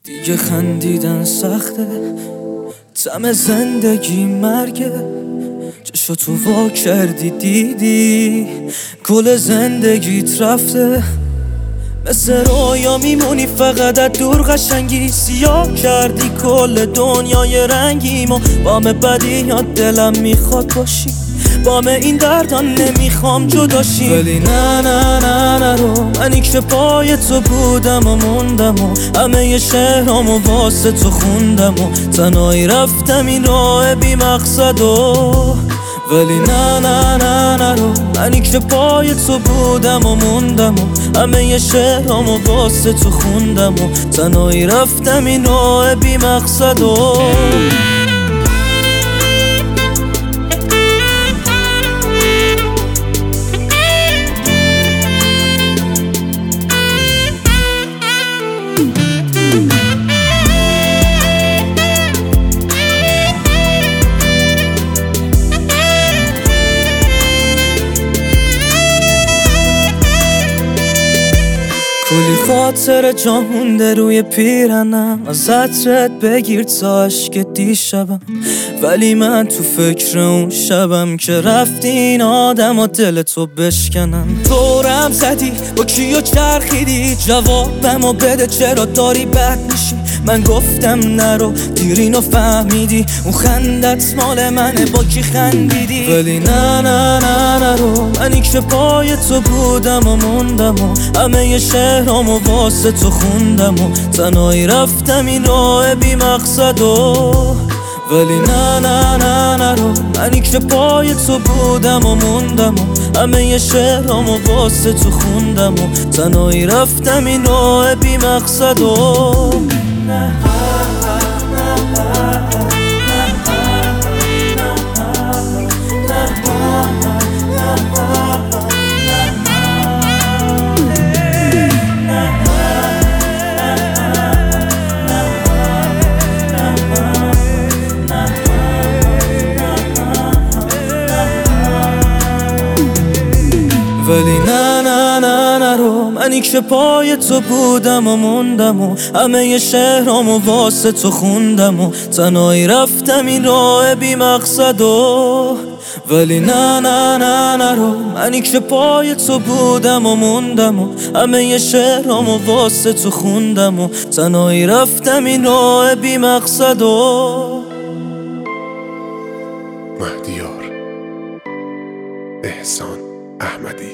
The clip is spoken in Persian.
دیگه خندیدن سخته، طعم زندگی مرگه. چشاتو وا کردی دیدی کل زندگیت رفته. مثل رویا میمونی فقط از دور، قشنگی سیاه کردی کل دنیای رنگیمو. بام بدیات دلم میخواد باشی، بام این دردان نمیخوام جداشی. ولی نه نه نه نرو، منی که پای تو بودم و موندم و همه شهرامو واسه تو خوندم و تنهایی رفتم این راه بی مقصد و ولی نه نه نه نرو، منی که پای تو بودم و موندم و همه شهرامو واسه تو خوندم و تنهایی رفتم این راه بی مقصد و کلی خاطر جا مونده روی پیرنم، از عطرت بگیر تا عشق دیشبم. ولی من تو فکر اون شبم که رفتی این آدم و دل تو بشکنم. دورم زدی با کیو چرخیدی، جوابمو بده چرا داری بد میشی. من گفتم نرو دیرینو فهمیدی، اون خندت مال منه با کی خندیدی. ولی نه نه نه نرو، منی که پای تو بودم و موندم و همه شهرامو واسه تو خوندم و تنهایی رفتم این راه بی مقصد و ولی نه نه نه نرو، منی که پای تو بودم و موندم و همه شهرامو واسه تو خوندم و تنهایی رفتم این راه بی مقصد و ولی نه نه نه نرو، منی که پای تو بودم و موندم و همه شهرامو واسه تو خوندم و تنهایی رفتم این راه بی مقصد و ولی نه نه نه نرو، منی که پای تو بودم و موندم و همه شهرامو واسه تو خوندم و تنهایی رفتم این راه بی مقصد و مهدیار احسان احمدی.